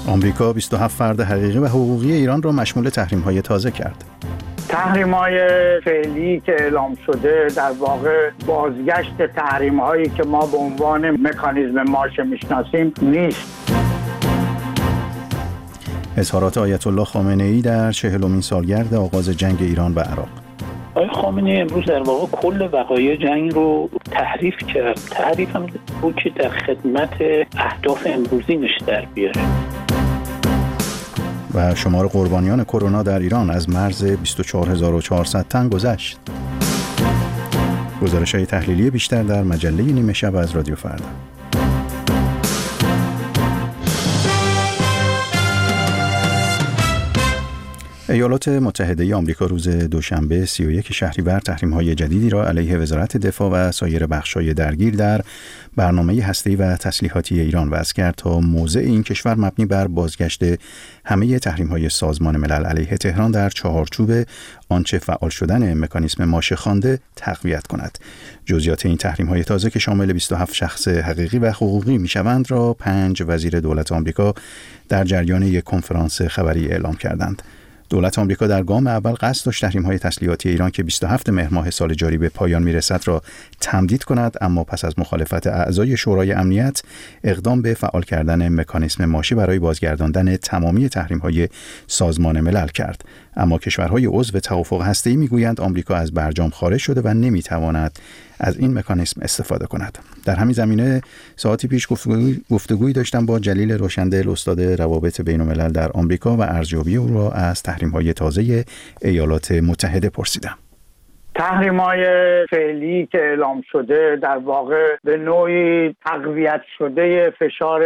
آمریکا 27 فرد حقیقی و حقوقی ایران را مشمول تحریم‌های تازه کرد. تحریم‌های فعلی که اعلام شده در واقع بازگشت تحریم‌هایی که ما به عنوان مکانیزم مارش میشناسیم نیست. اظهارات آیت الله خامنه‌ای در 40مین سالگرد آغاز جنگ ایران و عراق. آقای خامنه‌ای امروز در واقع کل وقایع جنگ رو تحریف کرد. تحریف هم بود که در خدمت اهداف امروزینش در بیاره. و شمار قربانیان کرونا در ایران از مرز 24400 تن گذشت. گزارش‌های تحلیلی بیشتر در مجله نیمه شب از رادیو فردا. ایالات متحده آمریکا روز دوشنبه 31 شهریور تحریم‌های جدیدی را علیه وزارت دفاع و سایر بخش‌های درگیر در برنامه هسته‌ای و تسلیحاتی ایران وضع کرد تا موضع این کشور مبنی بر بازگشت همه تحریم‌های سازمان ملل علیه تهران در چهارچوب آنچه فعال شدن مکانیزم ماشه خوانده تقویت کند. جزئیات این تحریم‌های تازه که شامل 27 شخص حقیقی و حقوقی می‌شوند را 5 وزیر دولت آمریکا در جریان یک کنفرانس خبری اعلام کردند. دولت آمریکا در گام اول قصد داشت تحریم‌های تسلیحاتی ایران که 27 مهر ماه سال جاری به پایان میرسد را تمدید کند، اما پس از مخالفت اعضای شورای امنیت اقدام به فعال کردن مکانیزم ماشه برای بازگرداندن تمامی تحریم‌های سازمان ملل کرد. اما کشورهای عضو توافق هسته‌ای میگویند آمریکا از برجام خارج شده و نمیتواند از این مکانیزم استفاده کند. در همین زمینه ساعتی پیش گفتگویی داشتم با جلیل روشندل، استاد روابط بین‌الملل در آمریکا، و ارزیابی او را از تحریم‌های تازه ایالات متحده پرسیدم. تحریم‌های فعلی که اعلام شده در واقع به نوعی تقویت شده فشار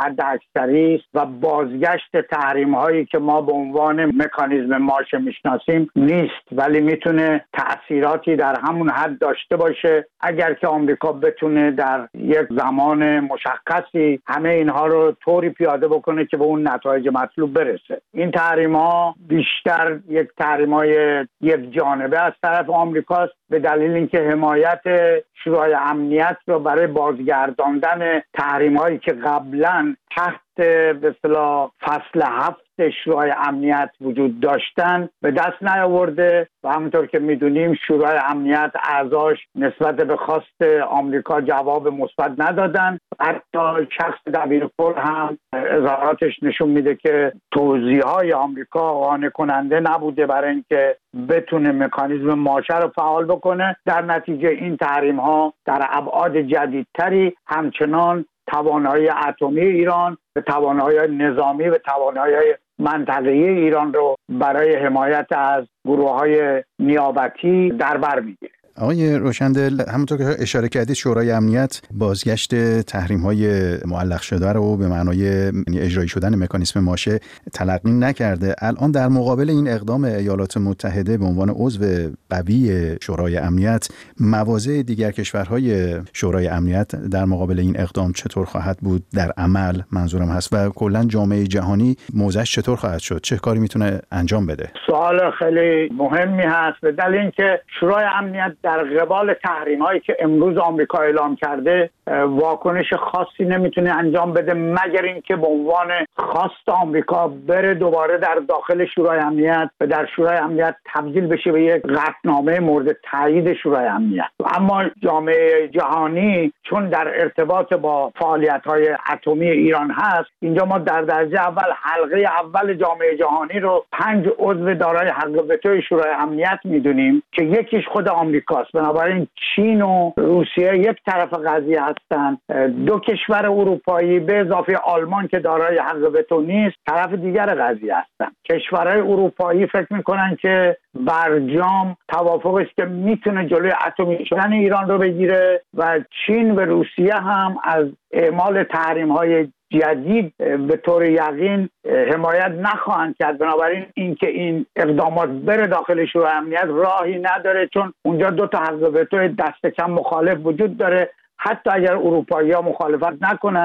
حداکثری است و بازگشت تحریم‌هایی که ما به عنوان مکانیزم مارش میشناسیم نیست، ولی میتونه تأثیراتی در همون حد داشته باشه اگر که آمریکا بتونه در یک زمان مشخصی همه اینها رو طوری پیاده بکنه که به اون نتایج مطلوب برسه. این تحریم‌ها بیشتر یک تحریم‌های یک جانبه از طرف آمریکاست، به دلیل اینکه حمایت شورای امنیت رو برای بازگرداندن تحریم‌هایی که قبلا تحت به اصطلاح فصل 7 شورای امنیت وجود داشتن به دست نیاورده و همونطور که میدونیم شورای امنیت اعضاش نسبت به خواست آمریکا جواب مثبت ندادن. حتی شخص دبیرکل هم اظهاراتش نشون میده که توضیحات آمریکا قانع کننده نبوده برای اینکه بتونه مکانیزم ماشه رو فعال بکنه. در نتیجه این تحریم ها در ابعاد جدیدتری همچنان توانایی اتمی ایران و توانایی نظامی و توانایی منطقه‌ای ایران رو برای حمایت از گروه‌های نیابتی در بر میگیره. آقای روشندل، همونطور که اشاره کردید شورای امنیت بازگشت تحریم‌های معلق شده رو به معنای اجرایی شدن مکانیزم ماشه تلقی نکرده. الان در مقابل این اقدام ایالات متحده به عنوان عضو قوی شورای امنیت، مواضع دیگر کشورهای شورای امنیت در مقابل این اقدام چطور خواهد بود در عمل منظورم هست، و کلاً جامعه جهانی موضعش چطور خواهد شد؟ چه کاری میتونه انجام بده؟ سوال خیلی مهمی هست، به دلیل اینکه شورای امنیت در قبال تحریم‌هایی که امروز آمریکا اعلام کرده واکنش خاصی نمیتونه انجام بده مگر اینکه به عنوان خواست آمریکا بره دوباره در داخل شورای امنیت و در شورای امنیت تبدیل بشه به یک قطعنامه مورد تایید شورای امنیت. اما جامعه جهانی چون در ارتباط با فعالیت‌های اتمی ایران هست، اینجا ما در درجه اول حلقه اول جامعه جهانی رو 5 عضو دارای حق وتو شورای امنیت میدونیم که یکیش خود آمریکا. بنابراین چین و روسیه یک طرف قضیه هستند، 2 کشور اروپایی به اضافه آلمان که دارای حق وتو نیست طرف دیگر قضیه هستند. کشورهای اروپایی فکر میکنن که برجام توافقی است که میتونه جلوی اتمی شدن ایران رو بگیره و چین و روسیه هم از اعمال تحریم‌های جدید به طور یقین حمایت نخواهند کرد. بنابراین اینکه این اقدامات بره داخل شورای امنیت راهی نداره، چون اونجا 2 تا حق وتو دست کم مخالف وجود داره. حتی اگر اروپایی‌ها مخالفت نکنن،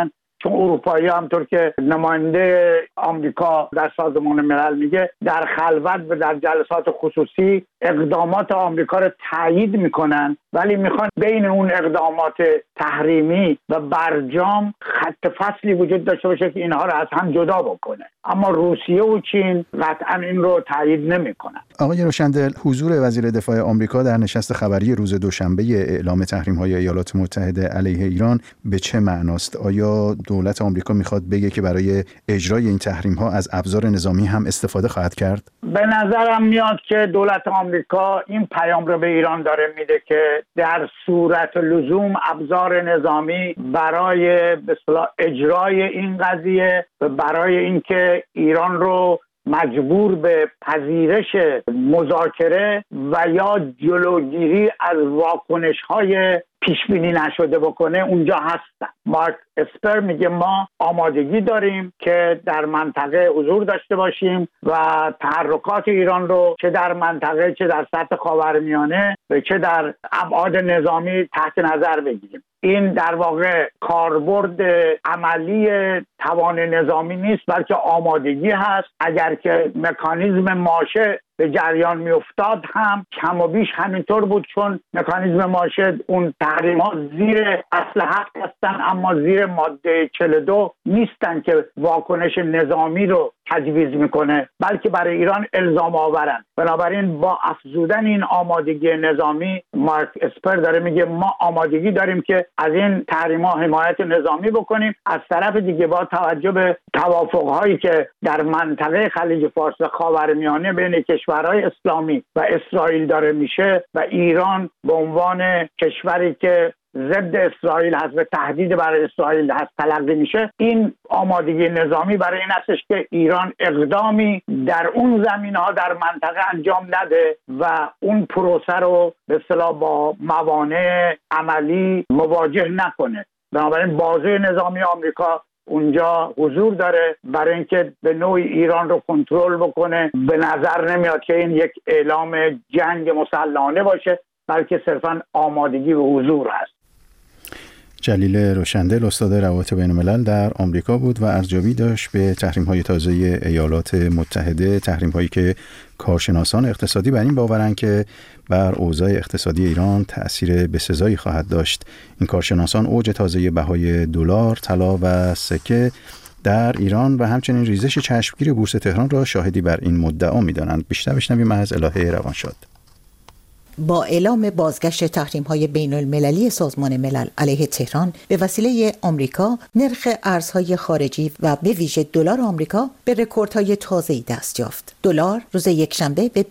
چون اروپایی همطور که نماینده آمریکا در سازمان ملل میگه در خلوت و در جلسات خصوصی اقدامات آمریکا رو تایید میکنن، ولی میخوان بین اون اقدامات تحریمی و برجام خط فصلی وجود داشته باشه که اینها رو از هم جدا بکنه. اما روسیه و چین قطعا این رو تایید نمیکنن. آقای روشندل، حضور وزیر دفاع آمریکا در نشست خبری روز دوشنبه اعلام تحریم‌های ایالات متحده علیه ایران به چه معناست؟ آیا دولت آمریکا میخواد بگه که برای اجرای این تحریم‌ها از ابزار نظامی هم استفاده خواهد کرد؟ به نظرم میاد که دولت آمریکا این پیام رو به ایران داره میده که در صورت لزوم ابزار نظامی برای به اصطلاح اجرای این قضیه و برای اینکه ایران رو مجبور به پذیرش مذاکره و یا جلوگیری از واکنش‌های پیشبینی نشده بکنه اونجا هستن. مارک اسپر میگه ما آمادگی داریم که در منطقه حضور داشته باشیم و تحرکات ایران رو چه در منطقه چه در سطح خاورمیانه و چه در ابعاد نظامی تحت نظر بگیریم. این در واقع کاربرد عملی توان نظامی نیست، بلکه آمادگی هست. اگر که مکانیزم ماشه به جریان می افتاد هم کم و بیش همینطور بود، چون مکانیزم ماشه اون تحریم‌ها زیر اصل 7 هستن اما زیر ماده 42 نیستن که واکنش نظامی رو تجویز میکنه، بلکه برای ایران الزام آورن. بنابراین با افزودن این آمادگی نظامی، مارک اسپر داره میگه ما آمادگی داریم که از این تحریم‌ها حمایت نظامی بکنیم. از طرف دیگه با توجه به توافق‌هایی که در منطقه خلیج فارس و خاورمیانه بین کشورهای اسلامی و اسرائیل داره میشه و ایران به عنوان کشوری که ضد اسرائیل هست و تهدید برای اسرائیل هست تلقی میشه، این آمادگی نظامی برای این هستش که ایران اقدامی در اون زمینه‌ها در منطقه انجام نده و اون پروسه رو به اصطلاح با موانع عملی مواجه نکنه. بنابراین بازوی نظامی آمریکا اونجا حضور داره برای اینکه به نوعی ایران رو کنترل بکنه. به نظر نمیاد که این یک اعلام جنگ مسلحانه باشه، بلکه صرفاً آمادگی به حضور هست. جلیل روشندل، استاد روابط بین‌الملل در آمریکا بود و ارزیابی داشت به تحریم‌های تازه ایالات متحده، تحریم‌هایی که کارشناسان اقتصادی بر این باورند که بر اوضاع اقتصادی ایران تأثیر بسزایی خواهد داشت. این کارشناسان اوج تازه بهای دلار، طلا و سکه در ایران و همچنین ریزش چشمگیر بورس تهران را شاهدی بر این مدعا می‌دانند. بیشتر بشنویم از الهه روانشاد. با اعلام بازگشت تحریم‌های بین‌المللی سازمان ملل علیه تهران به وسیله آمریکا، نرخ ارزهای خارجی و به ویژه دلار آمریکا به رکوردهای تازه‌ای دست یافت. دلار روز یکشنبه به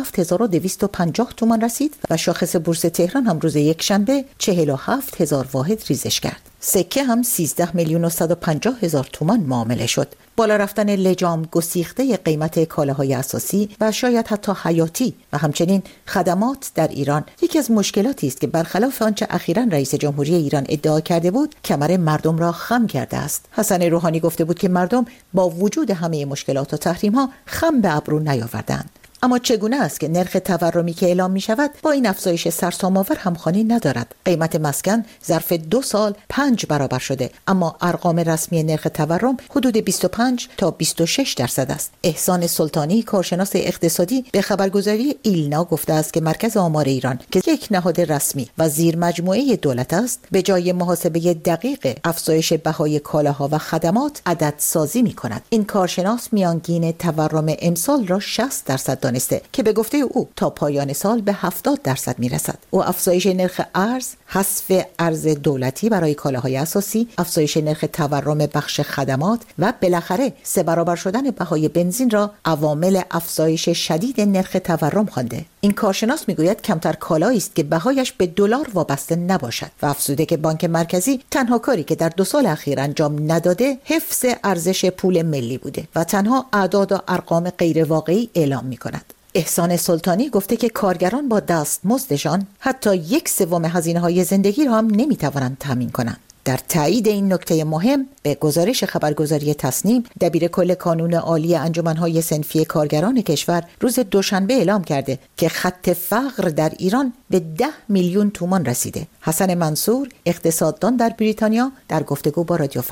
27250 تومان رسید و شاخص بورس تهران هم روز یکشنبه 47000 واحد ریزش کرد. سکه هم 13,150,000 تومان معامله شد. بالا رفتن لجام گسیخته قیمت کالاهای اساسی و شاید حتی حیاتی و همچنین خدمات در ایران یکی از مشکلاتی است که برخلاف آنچه اخیراً رئیس جمهوری ایران ادعا کرده بود، کمر مردم را خم کرده است. حسن روحانی گفته بود که مردم با وجود همه مشکلات و تحریم‌ها خم به ابرو نیاوردند. اما چگونه است که نرخ تورمی که اعلام می شود با این افزایش سرسام‌آور همخوانی ندارد؟ قیمت مسکن ظرف 2 سال 5 برابر شده، اما ارقام رسمی نرخ تورم حدود 25 تا 26% است. احسان سلطانی، کارشناس اقتصادی، به خبرگزاری ایلنا گفته است که مرکز آمار ایران که یک نهاد رسمی و زیر مجموعه دولت است، به جای محاسبه دقیق افزایش بهای کالاها و خدمات عدد سازی می کند. این کارشناس میانگین تورم امسال را 60% دانسته که به گفته او تا پایان سال به 70% میرسد. او افزایش نرخ ارز، حذف ارز دولتی برای کالاهای اساسی، افزایش نرخ تورم بخش خدمات و بالاخره 3 برابر شدن بهای بنزین را عوامل افزایش شدید نرخ تورم خوانده. این کارشناس میگوید کمتر کالایی است که بهایش به دلار وابسته نباشد و افزوده که بانک مرکزی تنها کاری که در 2 سال اخیر انجام نداده حفظ ارزش پول ملی بوده و تنها اعداد و ارقام غیر واقعی اعلام می‌کند. احسان سلطانی گفته که کارگران با دستمزدشان حتی 1/3 هزینه‌های زندگی را هم نمی‌توانند تامین کنند. در تایید این نکته مهم به گزارش خبرگزاری تصنیم، دبیرکل کانون عالی انجمن‌های صنفی کارگران کشور روز دوشنبه اعلام کرده که خط فقر در ایران به 10 میلیون تومان رسیده. حسن منصور، اقتصاددان در بریتانیا، در گفتگو با رادیو فردا.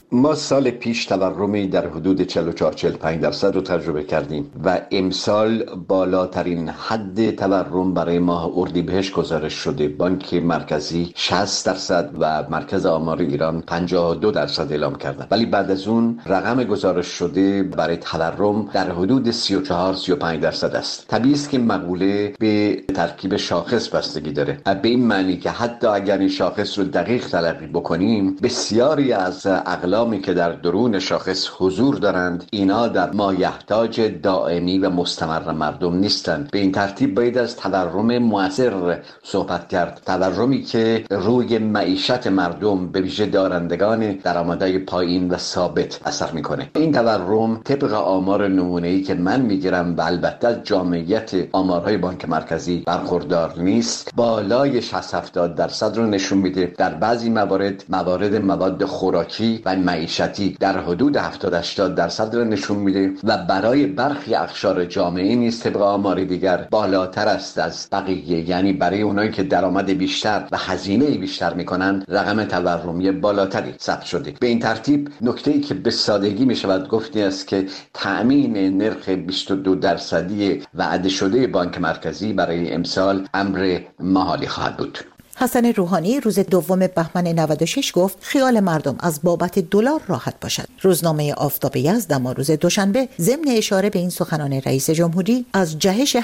ما سال پیش تورمی در حدود 44-45% رو تجربه کردیم و امسال بالاترین حد تورم برای ماه اردیبهشت گزارش شده. بانک مرکزی 60% و مرکز آمار ایران 52% اعلام کردن، ولی بعد از اون رقم گزارش شده برای تورم در حدود 34-35% است. طبیعی است که مقوله به ترکیب شاخص بستگی داره، به این معنی که حتی اگر این شاخص رو دقیق تلقی بکنیم، بسیاری از اقلامی که در درون شاخص حضور دارند اینا در مایحتاج دائمی و مستمر مردم نیستند. به این ترتیب باید از تورم مؤثر صحبت کرد، تورمی که روی معیشت مردم به ویژه دارندگان درآمدهای پایین و ثابت اثر میکنه. این تورم طبق آمار نمونه‌ای که من میگیرم و البته از جامعیت آمارهای بانک مرکزی برخوردار نیست، بالای 60-70% رو نشون میده. در بعضی موارد مواد خوراکی و معیشتی در حدود 70-80% رو نشون میده و برای برخی اقشار جامعه نیز طبق آمار دیگر بالاتر است از بقیه، یعنی برای اونایی که درآمد بیشتر و هزینه بیشتر میکنن رقم تورمی بالاتری ثبت شده. به این ترتیب نکته‌ای که به سادگی میشود گفت است که تأمین نرخ 22% وعده شده بانک مرکزی برای امسال امر محالی خواهد بود. حسن روحانی روز 2 بهمن 96 گفت خیال مردم از بابت دلار راحت باشد. روزنامه آفتاب یزد اما روز دوشنبه ضمن اشاره به این سخنان رئیس جمهوری از جهش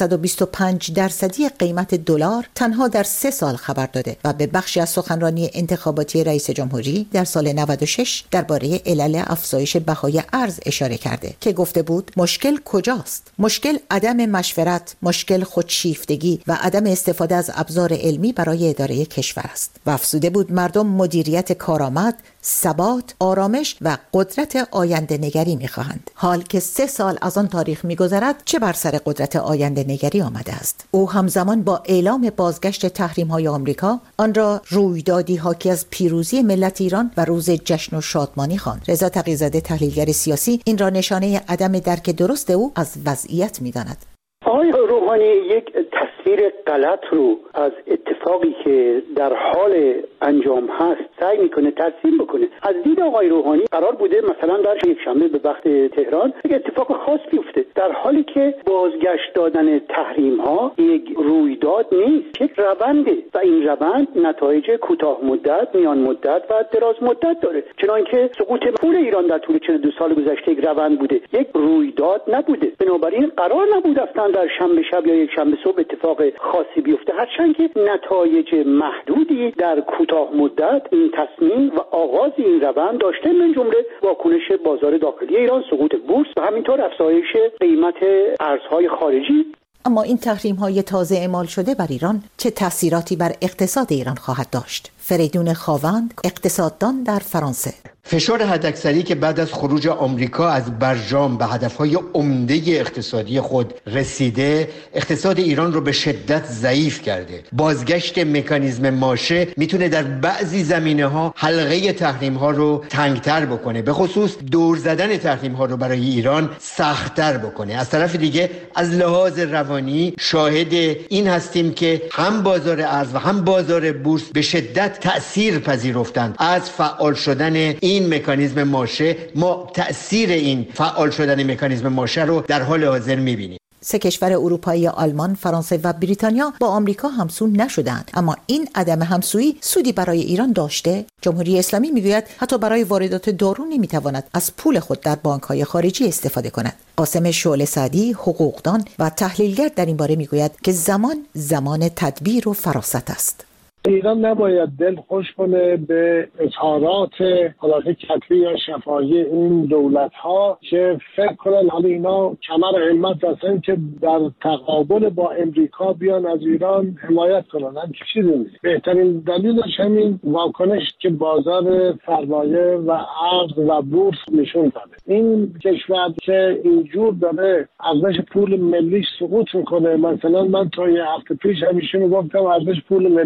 725% قیمت دلار تنها در 3 سال خبر داده و به بخشی از سخنرانی انتخاباتی رئیس جمهوری در سال 96 درباره علل افزایش بهای ارز اشاره کرده که گفته بود مشکل کجاست؟ مشکل عدم مشورت، مشکل خودشیفتگی و عدم استفاده از ابزار علمی برای اداره کشور است و افزوده بود مردم مدیریت کارآمد، ثبات، آرامش و قدرت آینده نگری می‌خواهند. حال که 3 سال از آن تاریخ می‌گذرد چه بر سر قدرت آینده نگری آمده است. او همزمان با اعلام بازگشت تحریم‌های آمریکا آن را رویدادی حاکی از پیروزی ملت ایران و روز جشن و شادمانی خواند. رضا تقی‌زاده تحلیلگر سیاسی این را نشانه عدم درک درست او از وضعیت می‌داند. آقای روحانی یک تصویر غلط رو از اتفاقی که در حال انجام هست سعی میکنه ترسیم بکنه. از دید آقای روحانی قرار بوده مثلا در یک شنبه به وقت تهران یک اتفاق خاص بیفته، در حالی که بازگشت دادن تحریم ها یک رویداد نیست، یک رونده و این روند نتایج کوتاه مدت، میان مدت و دراز مدت داره. چنانکه سقوط پول ایران در طول 42 سال گذشته یک روند بوده، یک رویداد نبوده. بنابراین قرار نبود اصلا در شنبه شب یا یک شنبه صبح اتفاق خاصی بیفته، هرچند که نتایج محدودی در کوتاه مدت این تصمیم و آغاز این روند داشته، من جمله واکنش بازار داخلی ایران، سقوط بورس و همینطور افزایش قیمت ارزهای خارجی. اما این تحریم‌های تازه اعمال شده بر ایران چه تأثیراتی بر اقتصاد ایران خواهد داشت؟ فریدون خاوند، اقتصاددان در فرانسه: فشار حداکثری که بعد از خروج آمریکا از برجام به هدفهای عمده اقتصادی خود رسیده، اقتصاد ایران رو به شدت ضعیف کرده. بازگشت مکانیزم ماشه میتونه در بعضی زمینه‌ها حلقه تحریم‌ها رو تنگتر بکنه، به خصوص دور زدن تحریم‌ها رو برای ایران سخت‌تر بکنه. از طرف دیگه از لحاظ روانی شاهد این هستیم که هم بازار ارز و هم بازار بورس به شدت تأثیر پذیرفتند از فعال شدن این مکانیزم ماشه. ما تأثیر این فعال شدن مکانیزم ماشه رو در حال حاضر می‌بینیم. 3 کشور اروپایی آلمان، فرانسه و بریتانیا با آمریکا همسو نشدند، اما این عدم همسویی سودی برای ایران داشته؟ جمهوری اسلامی میگوید حتی برای واردات دارو نمیتواند از پول خود در بانک‌های خارجی استفاده کند. قاسم شعله سعدی، حقوقدان و تحلیلگر در این باره میگوید که زمان تدبیر و فراست است. ایران نباید دل خوش کنه به اظهارات حالات کتبی یا شفاهی این دولت‌ها که فکر کنن حالا اینا کمر همت هستن که در تقابل با امریکا بیان از ایران حمایت کنن. هم چیزی نیست. بهترین دلیلش همین واکنش که بازار سرمایه و ارز و بورس نشون داده. این کشور که اینجور داره ارزش پول ملیش سقوط میکنه، مثلا من تا یه هفته پیش همیشه میگفتم ارزش پول ملی ما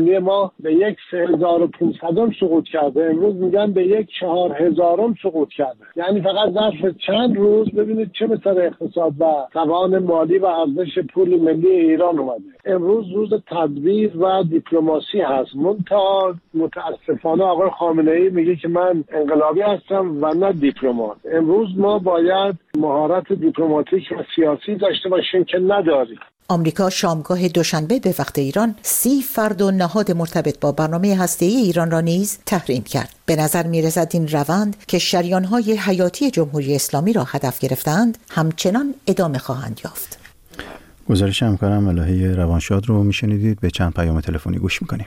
آمریکا به یک 3500 سقوط کرده، امروز میگن به یک 4000 سقوط کرده. یعنی فقط ظرف چند روز ببینید چه مثل اقتصاد و توان مالی و ارزش پول ملی ایران اومده. امروز روز تدبیر و دیپلماسی هست. منتها متاسفانه آقای خامنه‌ای میگه که من انقلابی هستم و نه دیپلمات. امروز ما باید مهارت دیپلماتیک و سیاسی داشته باشیم که نداریم. آمریکا شامگاه دوشنبه به وقت ایران 30 فرد و نهاد مرتبط با برنامه هسته‌ای ایران را نیز تحریم کرد. به نظر می‌رسد این روند که شریان‌های حیاتی جمهوری اسلامی را هدف گرفتند همچنان ادامه خواهند یافت. گزارش همکارم ملاحه روانشاد رو میشنیدید. به چند پیام تلفنی گوش میکنیم.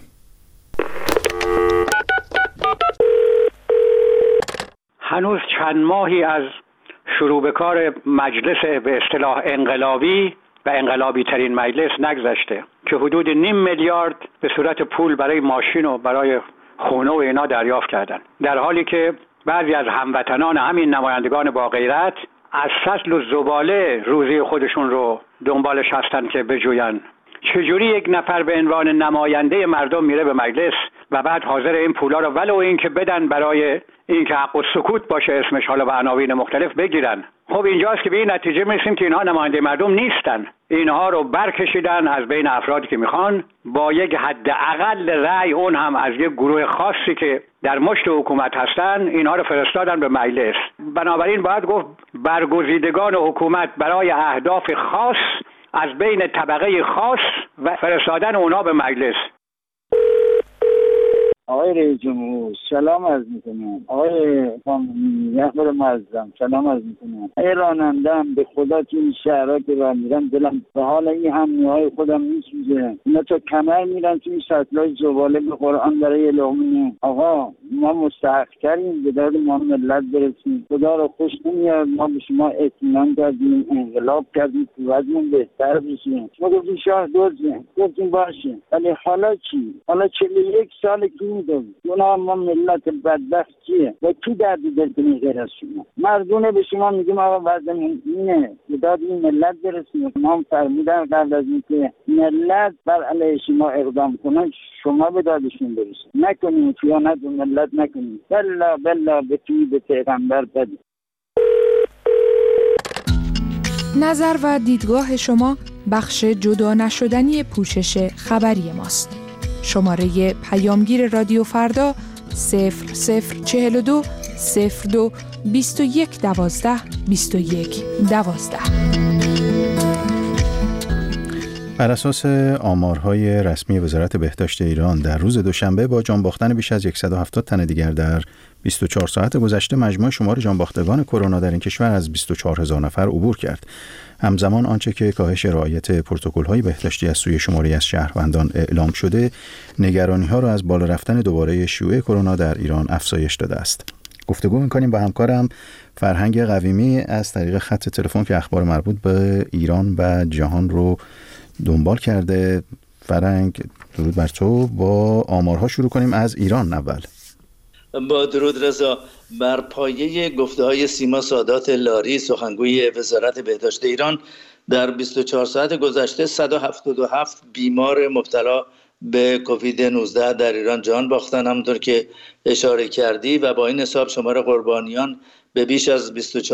هنوز چند ماهی از شروع به کار مجلس به اصطلاح انقلابی و انقلابی ترین مجلس نگذشته که حدود 0.5 میلیارد به صورت پول برای ماشین و برای خونه و اینا دریافت کردن، در حالی که بعضی از هموطنان همین نمایندگان با غیرت از سطل و زباله روزی خودشون رو دنبالش هستن که بجوین. چجوری یک نفر به عنوان نماینده مردم میره به مجلس و بعد حاضر این پولا رو ولو این که بدن برای این که حق و سکوت باشه اسمش، حالا به عناوین مختلف بگیرن؟ خب اینجاست که به این نتیجه میرسیم که اینها نماینده مردم نیستن. اینها رو برکشیدن از بین افرادی که میخوان با یک حد اقل رأی، اون هم از یک گروه خاصی که در مشت حکومت هستن، اینها رو فرستادن به مجلس. بنابراین باید گفت برگزیدگان حکومت برای اهداف خاص از بین طبقه خاص و فرستادن اونها به مجلس. آقای رئیس جمهور سلام عرض میکنم. آقای یخبر معظم سلام عرض میکنم. ای رانندم به خدا که این شهرها که راه میرم دلم به حال این همنیهای خودم میسوزه. اینا تا کمر میرن تو این سطلای زباله به قرآن برای لقمه. آقا ما مستحق کردیم به داد ما ملت برسیم. خدا رو خوش نمیاد ما به شما اطمینان کردیم، انقلاب کردیم که وضعمون بهتر بشه. ما گفتیم شاه دوزه، گفتیم باشه، ولی حالا چی؟ حالا 41 سال که اونا ما ملت بدبخت چیه؟ و کی دردی دل کنی غیر از شما؟ مردونه به شما میگیم آقا وضعمون اینه، به داد این ملت برسیم. ما هم فرمودن قبل از اینکه ملت بر علیه شما اقدام کنن شما به دادشون برسید. نکنیم خیانت به ملت نکنیم. بلا به توی به پیغمبر بدید. نظر و دیدگاه شما بخش جدا نشدنی پوشش خبری ماست. شماره پیامگیر رادیو فردا 0042 02 21 12 21 12. بر اساس آمارهای رسمی وزارت بهداشت ایران در روز دوشنبه با جان باختن بیش از 170 تن دیگر در 24 ساعت گذشته مجموع شمار جانباختگان کرونا در این کشور از 24,000 نفر عبور کرد. همزمان آنچه که کاهش رعایت پروتکل‌های بهداشتی از سوی شماری از شهروندان اعلام شده، نگرانی‌ها را از بالا رفتن دوباره شیوع کرونا در ایران افزایش داده است. گفتگو می‌کنیم با همکارم فرهنگ قویمی از طریق خط تلفن که اخبار مربوط به ایران و جهان رو دنبال کرده. فرهنگ درود بر تو. با آمارها شروع کنیم از ایران اول. با درود رضا. بر پایه گفته‌های سیما سادات لاری سخنگوی وزارت بهداشت ایران در 24 ساعت گذشته 177 بیمار مبتلا به کووید 19 در ایران جان باختن، همونطور که اشاره کردی، و با این حساب شمار قربانیان به بیش از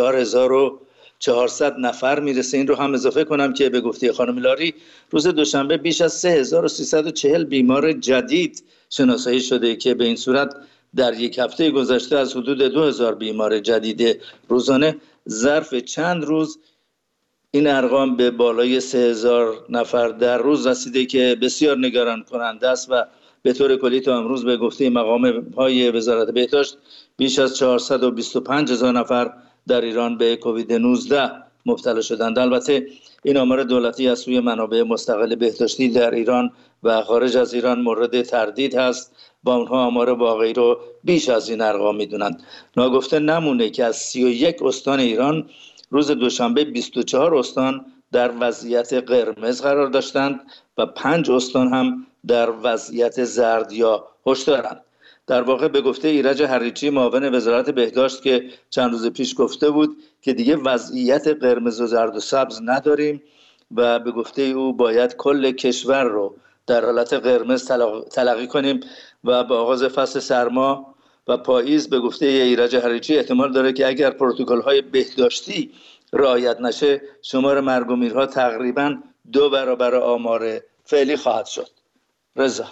24400 نفر میرسه. این رو هم اضافه کنم که به گفته خانم لاری روز دوشنبه بیش از 3340 بیمار جدید شناسایی شده که به این صورت در یک هفته گذشته از حدود 2000 بیمار جدید روزانه ظرف چند روز این ارقام به بالای 3000 نفر در روز رسیده که بسیار نگران کننده است و به طور کلی تا امروز به گفته مقام‌های وزارت بهداشت بیش از 425,000 نفر در ایران به کووید 19 مبتلا شدند. البته این آمار دولتی از سوی منابع مستقل بهداشتی در ایران و خارج از ایران مورد تردید هست و اونها آمار واقعی رو بیش از این ارقام میدونند. ناگفته نمونه که از 31 استان ایران روز دوشنبه 24 استان در وضعیت قرمز قرار داشتند و 5 استان هم در وضعیت زرد یا هشدارند. در واقع به گفته ایرج حریچی معاون وزارت بهداشت که چند روز پیش گفته بود که دیگه وضعیت قرمز و زرد و سبز نداریم و به گفته او باید کل کشور رو در حالت قرمز تلقی کنیم و با آغاز فصل سرما و پاییز به گفته ایرج هریچی احتمال داره که اگر پروتکل‌های بهداشتی رعایت نشه شمار مرگ و میرها تقریباً 2 برابر آمار فعلی خواهد شد. رضا.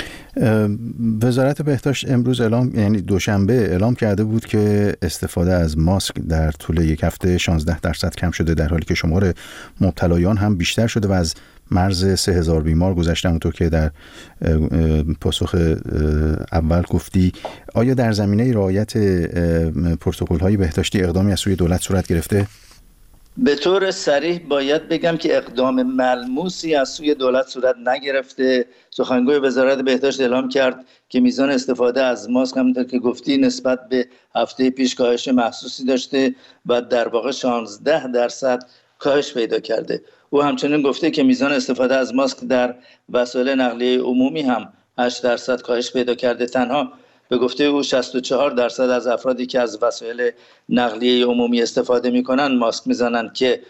وزارت بهداشت امروز یعنی دوشنبه اعلام کرده بود که استفاده از ماسک در طول یک هفته 16% کم شده، در حالی که شمار مبتلایان هم بیشتر شده و از مرز 3000 بیمار گذشته. همونطور که در پاسخ اول گفتی، آیا در زمینه رعایت پروتکل‌های بهداشتی اقدامی از سوی دولت صورت گرفته؟ به طور صریح باید بگم که اقدام ملموسی از سوی دولت صورت نگرفته. سخنگوی وزارت بهداشت اعلام کرد که میزان استفاده از ماسک همونطور که گفتی نسبت به هفته پیش کاهش محسوسی داشته و در واقع 16% کاهش پیدا کرده. او همچنین گفته که میزان استفاده از ماسک در وسایل نقلیه عمومی هم 8% کاهش پیدا کرده. تنها به گفته او 64% از افرادی که از وسایل نقلیه عمومی استفاده میکنن ماسک میزنن که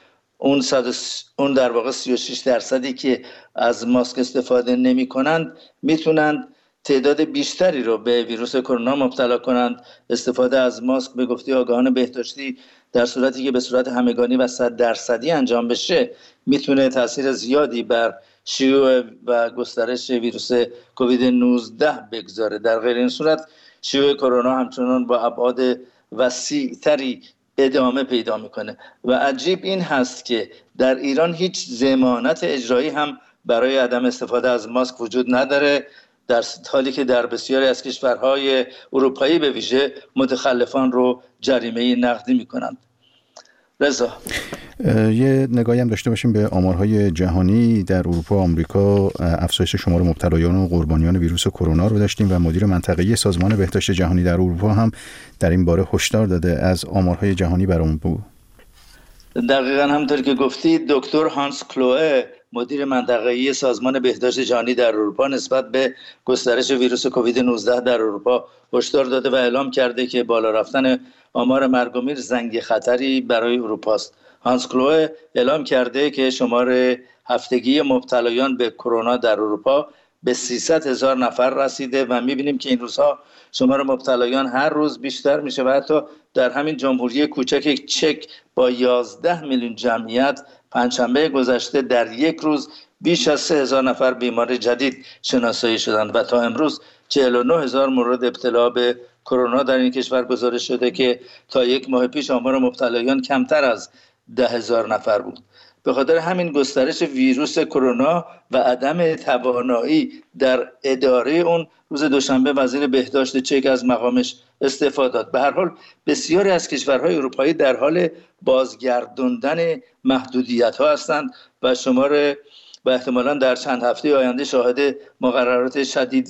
اون در واقع 36% که از ماسک استفاده نمیکنند میتونند تعداد بیشتری رو به ویروس کرونا مبتلا کنند. استفاده از ماسک به گفته آگاهان بهداشتی در صورتی که به صورت همگانی و 100% انجام بشه میتونه تاثیر زیادی بر شیوع و گسترش ویروس کووید 19 بگذاره. در غیر این صورت شیوع کرونا همچنان با ابعاد وسیع‌تری ادامه پیدا میکنه و عجیب این هست که در ایران هیچ ضمانت اجرایی هم برای عدم استفاده از ماسک وجود نداره، در حالی که در بسیاری از کشورهای اروپایی به ویژه متخلفان رو جریمه نقدی میکنند. رضا، یه نگاهی هم داشته باشیم به آمارهای جهانی. در اروپا و آمریکا افزایش شمار مبتلایان و قربانیان ویروس کرونا رو داشتیم و مدیر منطقه‌ای سازمان بهداشت جهانی در اروپا هم در این باره هشدار داده. از آمارهای جهانی برامون بگو. دقیقاً همونطور که گفتی، دکتر هانس کلوئه مدیر منطقه‌ای سازمان بهداشت جهانی در اروپا نسبت به گسترش ویروس کووید 19 در اروپا هشدار داده و اعلام کرده که بالا رفتن آمار مرگ و میر زنگ خطری برای اروپا است. هانس کلوئه اعلام کرده که شمار هفتگی مبتلایان به کرونا در اروپا به 300,000 نفر رسیده و می‌بینیم که این روزها شمار مبتلایان هر روز بیشتر میشه و حتی در همین جمهوری کوچک چک با 11 میلیون جمعیت پنجشنبه گذشته در یک روز بیش از 3,000 نفر بیمار جدید شناسایی شدند و تا امروز 49,000 مورد ابتلا به کرونا در این کشور گزارش شده که تا یک ماه پیش آمار مبتلایان کمتر از 10,000 نفر بود. به خاطر همین گسترش ویروس کرونا و عدم توانایی در اداره اون، روز دوشنبه وزیر بهداشت چک از مقامش استعفا داد. به هر حال بسیاری از کشورهای اروپایی در حال بازگرداندن محدودیت‌ها هستند و احتمالاً در چند هفته آینده شاهد مقررات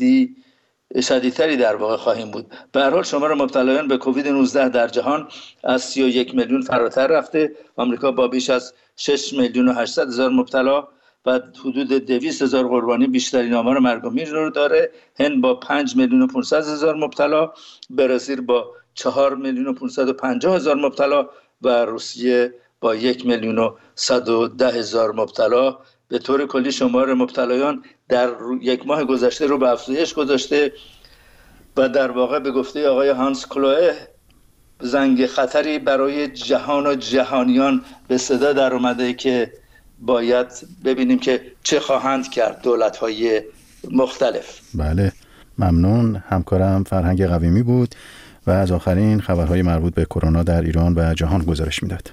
شدیدتری در واقع خواهیم بود. به هر حال شمار مبتلایان به کووید 19 در جهان از 31 میلیون فراتر رفته. آمریکا با بیش از 6 میلیون و 800 هزار مبتلا و حدود 200,000 قربانی بیشترین آمار مرگ و میر رو داره. هند با 5 میلیون و 500 هزار مبتلا، برزیل با 4 میلیون و 550 هزار مبتلا و روسیه با 1 میلیون و 110 هزار مبتلا. به طور کلی شمار مبتلایان در یک ماه گذشته رو به افزایش گذاشته و در واقع به گفته آقای هانس کلوئه زنگ خطری برای جهان و جهانیان به صدا در اومده که باید ببینیم که چه خواهند کرد دولت‌های مختلف. بله، ممنون. همکارم فرهنگ قویمی بود و از آخرین خبرهای مربوط به کرونا در ایران و جهان گزارش میداد.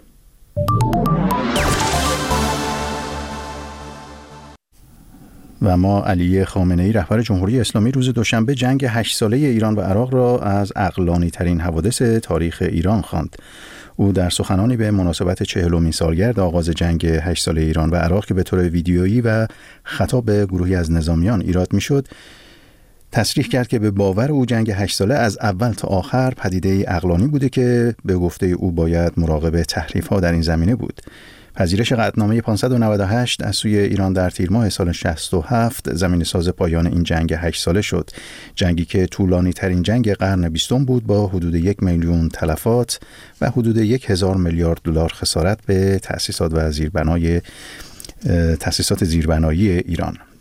و ما علی خامنه‌ای رهبر جمهوری اسلامی روز دوشنبه جنگ 8 ساله ایران و عراق را از عقلانی ترین حوادث تاریخ ایران خواند. او در سخنانی به مناسبت 40مین سالگرد آغاز جنگ 8 ساله ایران و عراق که به طور ویدیویی و خطاب به گروهی از نظامیان ایراد میشد، تصریح کرد که به باور او جنگ 8 ساله از اول تا آخر پدیده عقلانی بوده که به گفته او باید مراقب تحریف‌ها در این زمینه بود. پذیرش قطعنامه 598 از سوی ایران در تیر ماه سال 67 زمینه‌ساز پایان این جنگ 8 ساله شد. جنگی که طولانی ترین جنگ قرن 20 بود با حدود 1 میلیون تلفات و حدود 1,000 میلیارد دلار خسارت به تأسیسات زیربنایی ایران.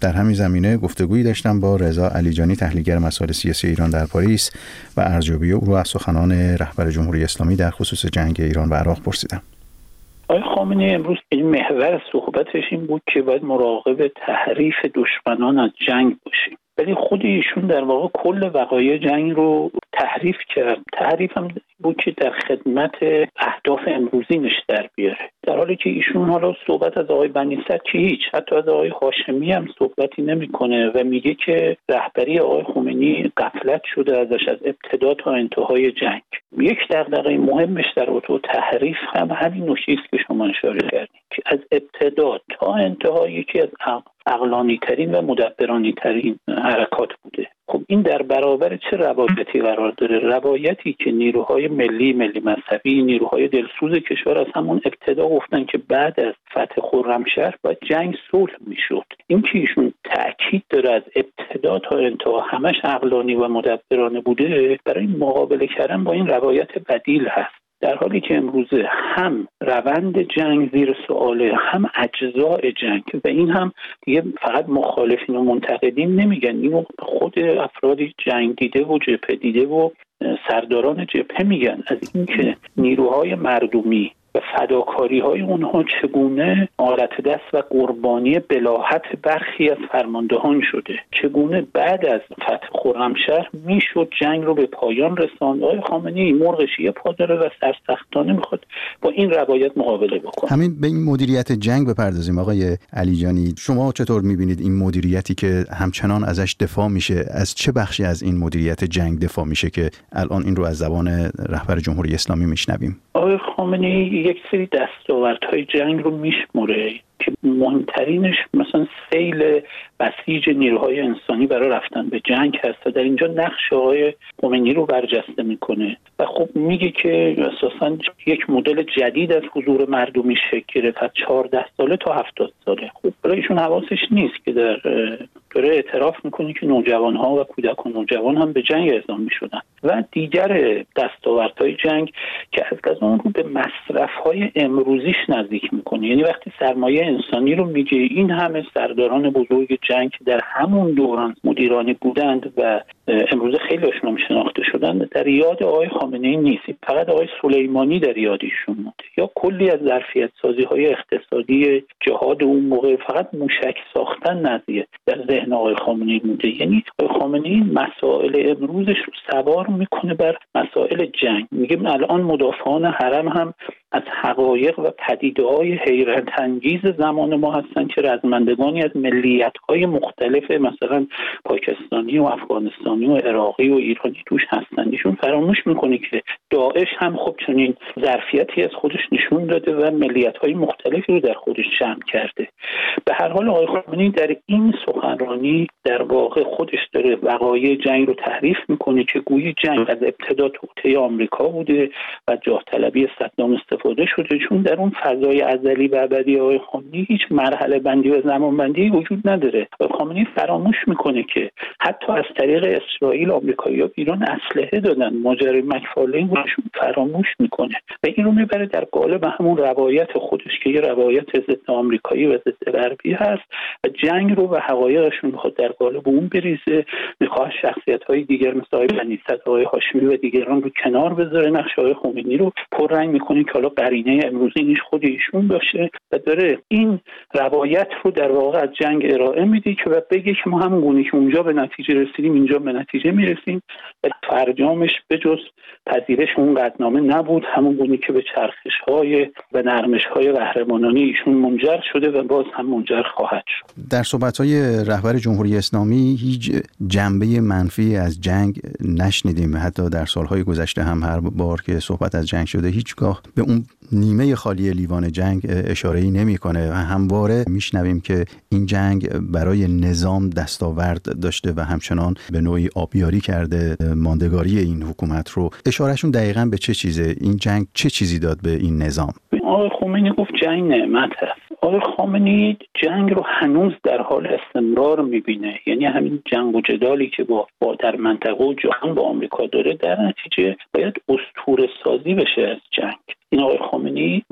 در همین زمینه گفتگویی داشتم با رضا علیجانی، تحلیلگر مسائل سیاسی ایران در پاریس، و ارزیابی او رو از سخنان رهبر جمهوری اسلامی در خصوص جنگ ایران و عراق پرسیدم. آقای خامنه‌ای امروز این محور صحبتش این بود که باید مراقب تحریف دشمنان از جنگ باشیم، ولی خود ایشون در واقع کل وقایع جنگ رو تحریف کرد. تحریف هم بود که در خدمت اهداف امروزینش در بیاره، در حالی که ایشون حالا صحبت از آقای بنی صدر هیچ، حتی از آقای هاشمی هم صحبتی نمیکنه و میگه که رهبری آقای خمینی غفلت شده ازش از ابتدا تا انتهای جنگ. یک دغدغه مهمش در اتو تحریف هم همین نکته‌ای است که شما اشاره کردید که از ابتدا تا انتها یکی از عقلانی ترین و مدبرانی ترین حرکات بوده. خب این در برابر چه روایتی قرار داره؟ روایتی که نیروهای ملی مذهبی، نیروهای دلسوز کشور از همون ابتدا گفتن که بعد از فتح خرمشهر باید جنگ صلح میشد. این که ایشون تاکید داره از ابتدا تا انتها همش عقلانی و مدبرانه بوده، برای مقابله کردن با این روایت بدیل هست. در حالی که امروزه هم روند جنگ زیر سؤاله، هم اجزای جنگ، و این هم دیگه فقط مخالفین و منتقدین نمیگن، اینو خود افرادی جنگ دیده و جبهه دیده و سرداران جبهه میگن، از اینکه نیروهای مردمی و فداکاری‌های اونها چگونه آلت دست و قربانی بلاهت برخی از فرماندهان شده، چگونه بعد از فتح خرمشهر میشد جنگ رو به پایان رساند. آقای خامنه‌ای مرغ شیعه پا داره و سرسختانه میخواد با این روایت مقابله بکنه. همین به این مدیریت جنگ بپردازیم. آقای علیجانی، شما چطور میبینید این مدیریتی که همچنان ازش دفاع میشه، از چه بخشی از این مدیریت جنگ دفاع میشه که الان این رو از زبان رهبر جمهوری اسلامی میشنویم؟ آقای خامنه‌ای یک سری دستاوردهای جنگ رو میشمره که مهمترینش مثلا سیل بسیج نیروهای انسانی برای رفتن به جنگ هست و در اینجا نقش آقای خمینی رو برجسته میکنه و خب میگه که اساساً یک مدل جدید از حضور مردمی شکل گرفت از 14 ساله تا 70 ساله. خب برای ایشون حواسش نیست که داره اعتراف میکنه که نوجوانها و کودک و نوجوان هم به جنگ اعزام میشدن و دیگر دستاوردهای جنگ که از اون رو به مصرف‌های امروزیش نزدیک میکنه. یعنی وقتی سرمایه انسانی رو میگه، این همه سرداران بزرگ جنگ در همون دوران مدیرانی بودند و امروز خیلی هاشون شناخته شدن، در یاد آقای خامنه‌ای نیست، فقط آقای سلیمانی در یادشون مونده. یا کلی از ظرفیت سازی‌های اقتصادی جهاد اون موقع فقط موشک ساختن نزدیه در ذهن آقای خامنه‌ای مونده. یعنی آقای خامنه‌ای مسائل امروزش رو سوار میکنه بر مسائل جنگ. میگه الان مدافعان حرم هم از حقایق و پدیده‌های حیرت انگیز زمان ما هستن که رزمندگانی از ملیت‌های مختلف مثلا پاکستانی و افغانستانی و عراقی و ایرانی توش هستن. ایشون فراموش میکنه که داعش هم خب چنین ظرفیتی از خودش نشون داده و ملیت‌های مختلفی رو در خودش جمع کرده. به هر حال آقای خامنه‌ای در این سخنرانی در واقع خودش داره وقایع جنگ رو تحریف میکنه که گویی جنگ از ابتدا توطئه آمریکا بوده و جاه طلبی صدام استفاده شده، چون در اون فضای ازلی و ابدی آقای خامنه‌ای هیچ مرحله بندی و زمان بندی وجود نداره. آقای خامنه‌ای فراموش میکنه که حتی از طریق اسرائیل آمریکایی‌ها ایران اسلحه دادن، ماجرای مکفارلین رو فراموش میکنه و این رو میبره در قالب همون روایت خودش که یه روایت ضد آمریکایی و ضد غربی هست و جنگ رو و حقایقشون میخواد در قالب اون بریزه. میخواد شخصیت‌های دیگر مثل آقای بنی صدر، آقای هاشمی و دیگران رو کنار بذاره، نقش آقای خمینی رو پررنگ میکنه که حالا قرینه امروزینش خود ایشون باشه و داره این روایت رو در واقع از جنگ ارائه میده که و بگه که ما همون گونه که اونجا به نتیجه رسیدیم اینجا به نتیجه میرسیم و فرجامش به جز پذیرش اون قطعنامه نبود، همون گونه که به چرخش‌های و نرمش‌های قهرمانانه ایشون منجر شده و باز هم منجر خواهد شد. در صحبت‌های رهبر جمهوری اسلامی هیچ جنبه منفی از جنگ نشنیدیم. حتی در سالهای گذشته هم هر بار که صحبت از جنگ شده هیچگاه به اون نیمه خالی لیوان جنگ اشاره‌ای نمی‌کنه و همواره میشنویم که این جنگ برای نظام دستاورد داشته و همچنان به نوعی آبیاری کرده ماندگاری این حکومت رو. اشارهشون دقیقاً به چه چیزه؟ این جنگ چه چیزی داد به این نظام؟ آقای خمینی گفت جنگ نعمت هست. آقای خامنه‌ای جنگ رو هنوز در حال استمرار می‌بینه. یعنی همین جنگ و جدالی که با در منطقه و جهان با آمریکا داره در نتیجه باید اسطوره سازی بشه از جنگ. این آقای خامنه‌ای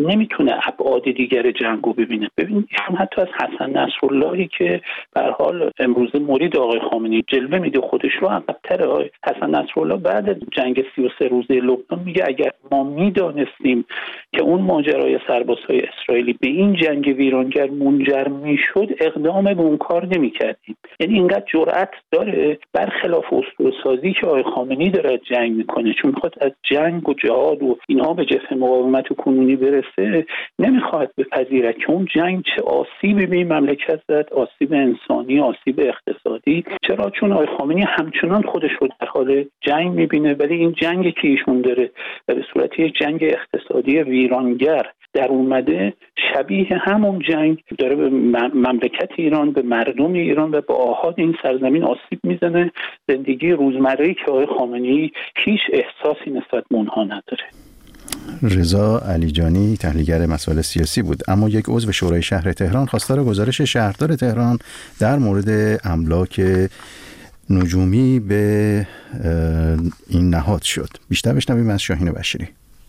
نمیتونه ابعاد دیگر جنگو ببینه. ببین ایشون حتی از حسن نصراللهی که به هر حال امروز مرید آقای خامنه‌ای جلوه میده خودش رو عقب‌تره. حسن نصرالله بعد جنگ 33 روزه لبنان میگه اگر ما میدانستیم که اون ماجرای سربازهای اسرائیلی به این جنگ ویرانگر منجر میشد اقدام به اون کار نمیکردیم. یعنی اینقدر جرأت داره برخلاف اسطوره‌سازی که آقای خامنه‌ای داره جنگ میکنه، چون میخواد از جنگ و جهاد و اینها به جبهه مقاومت و کنونی برسه، نمیخواد بپذیره که اون جنگ چه آسیبی به این مملکت زد، آسیب انسانی، آسیب اقتصادی. چرا؟ چون آقای خامنه‌ای همچنان خودش رو در حال جنگ میبینه، ولی این جنگی که ایشون داره و به صورت یک جنگ اقتصادی ویرانگر در اومده شبیه همون جنگ داره به مملکت ایران، به مردم ایران و به آحاد این سرزمین آسیب میزنه. زندگی روزمره‌ای که آقای خامنه‌ای هیچ احساسی نسبت به اونها نداره. رضا علیجانی تحلیلگر مسائل سیاسی بود. اما یک عضو شورای شهر تهران خواستار گزارش شهردار تهران در مورد املاک نجومی به این نهاد شد. بیشتر بشنویم از شاهین بشیری.